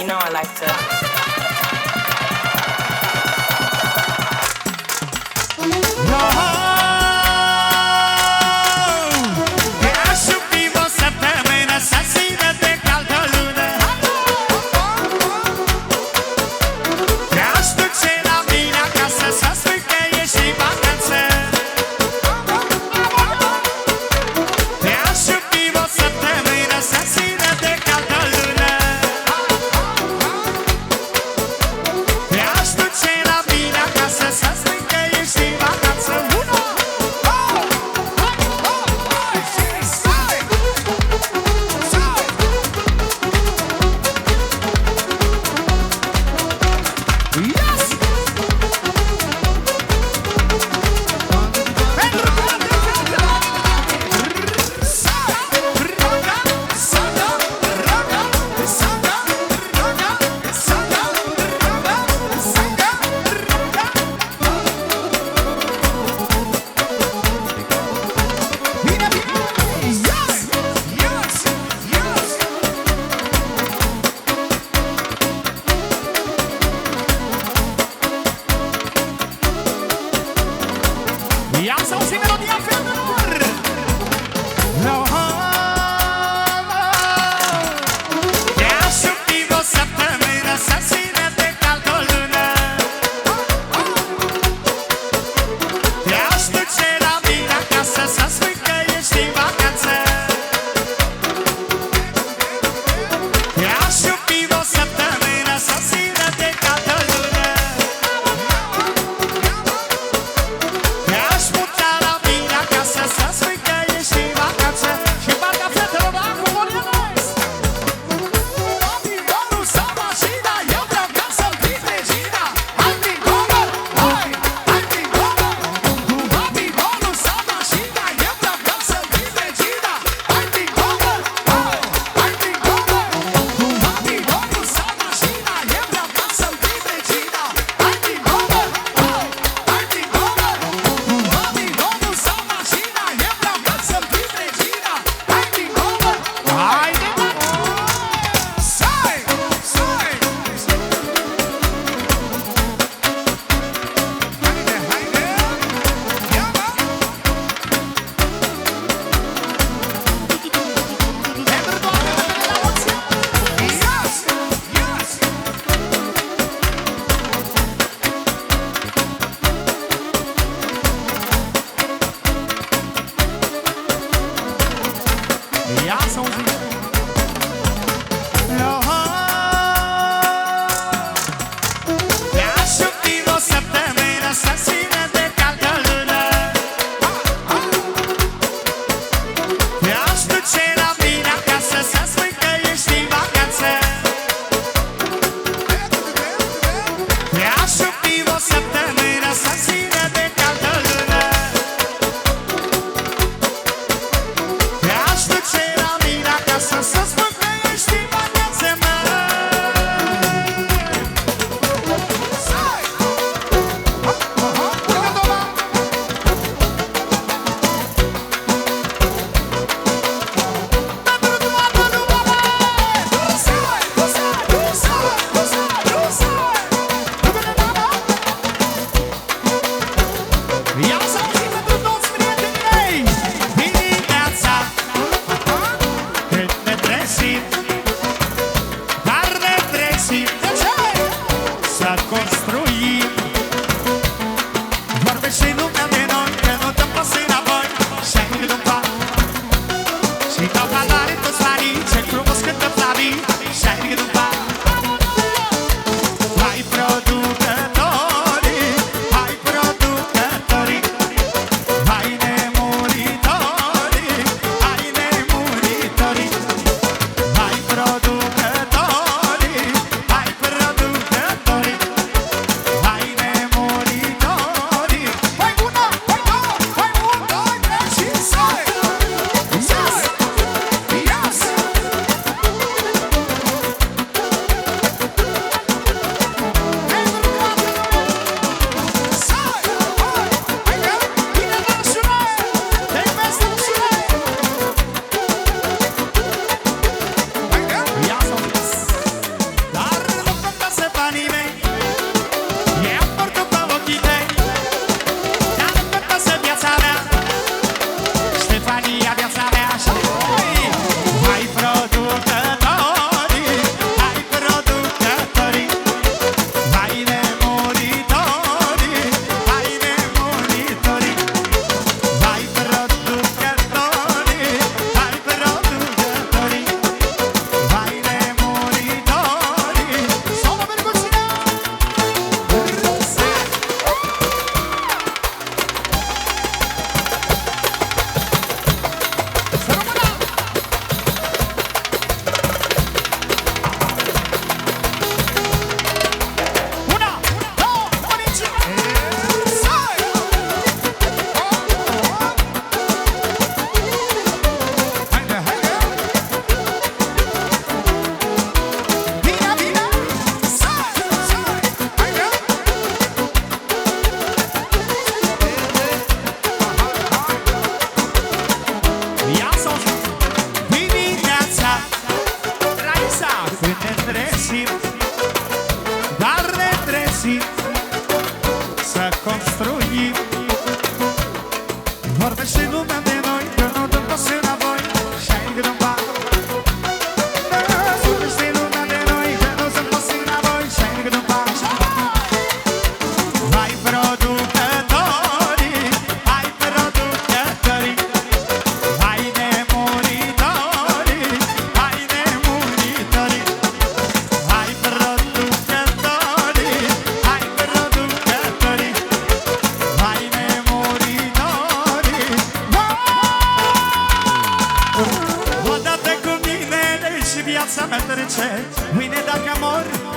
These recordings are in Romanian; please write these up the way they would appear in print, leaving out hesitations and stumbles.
You know I like to.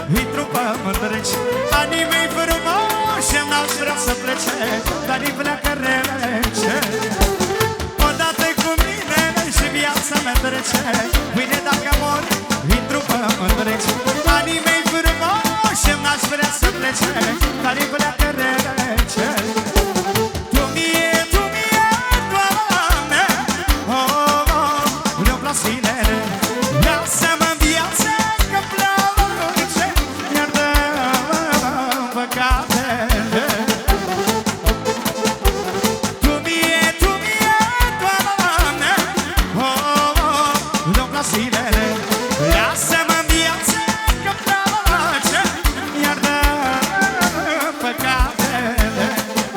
intru pe mândreci. Anii mei frumoși n-aș vrea să plece, dar îi pleacă rece. Odată cu mine și viața mea trece, mâine dacă mor, intru pe mândreci. Anii mei frumoși n-aș vrea să plece, dar îi pleacă rece. Tu mie, Doamne, le-o plac zilele, lasă-mă în viață că-mi place, iartă-mă păcatele. Tu mie, Doamne, le-o plac zilele, lasă-mă în viață că-mi place, iartă-mă păcatele.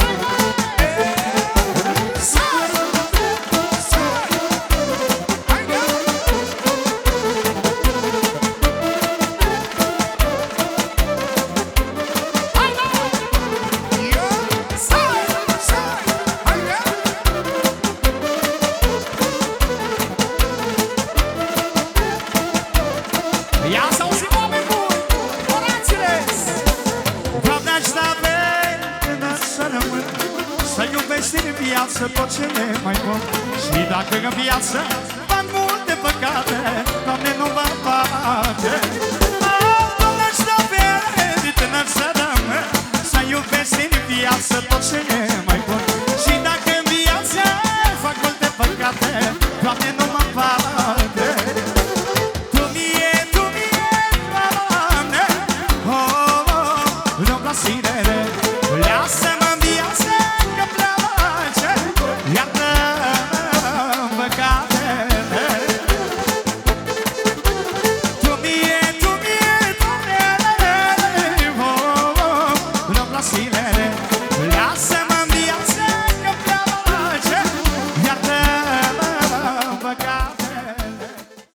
Ia să auzim, oameni buni, orați-le-s! Doamne, aș da până să rămân, să iubești în viață tot ce e mai bun. Și dacă în viață fac multe păcate, Doamne, nu mă bate.